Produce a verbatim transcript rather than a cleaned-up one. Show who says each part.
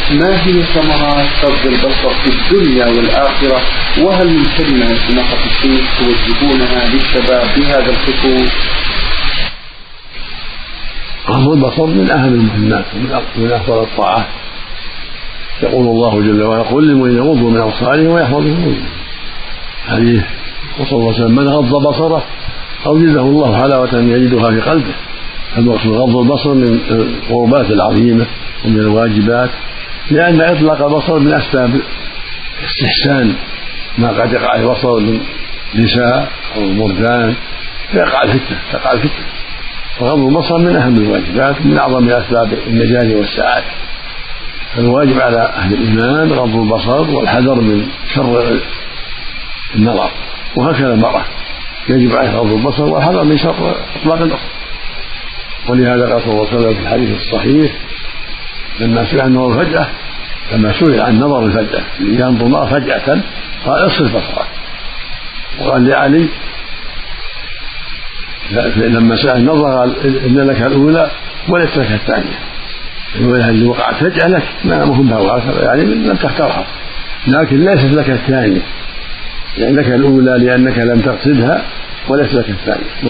Speaker 1: ما هي ثمرات غض البصر في الدنيا والآخرة؟ وهل من كلمة سماحة الشيخ توجهونها للشباب بهذا الخصوص؟
Speaker 2: غض البصر من أهم المهمات ومن أفضل الطاعات. يقول الله جل وعلا: قل للمؤمنين يغضوا من أبصارهم ويحفظوا فروجهم. حديث وصلى الله عليه وسلم: من غض بصره أوجده الله حلاوة يجدها في قلبه. المقصود غض البصر من القربات العظيمة ومن الواجبات، لأن إطلاق البصر من أسباب استحسان ما قد يقع البصر من نساء أو مردان فيقع الفتنة تقع الفتنة وغض البصر من أهم الواجبات من أعظم أسباب النجاة والسعادة. فالواجب على أهل الإيمان غض البصر والحذر من شر النظر، وهكذا المرأة يجب عليها غض البصر والحذر من شر إطلاق البصر. ولهذا قال صلى الله عليه وسلم في الحديث الصحيح لما سئل عن النظر فجأة لما سئل عن نظر الفجأة ينظر النار فجأة قال: اصرف بصرك. وقال لعلي لما سأل النظر قال: إن لك الأولى وليس لك الثانية. اللي وقعت فجأة لك ما مهم بها، يعني لم تختارها، لكن ليست لك الثانية، يعني لك الأولى لأنك لم تقصدها وليس لك الثانية.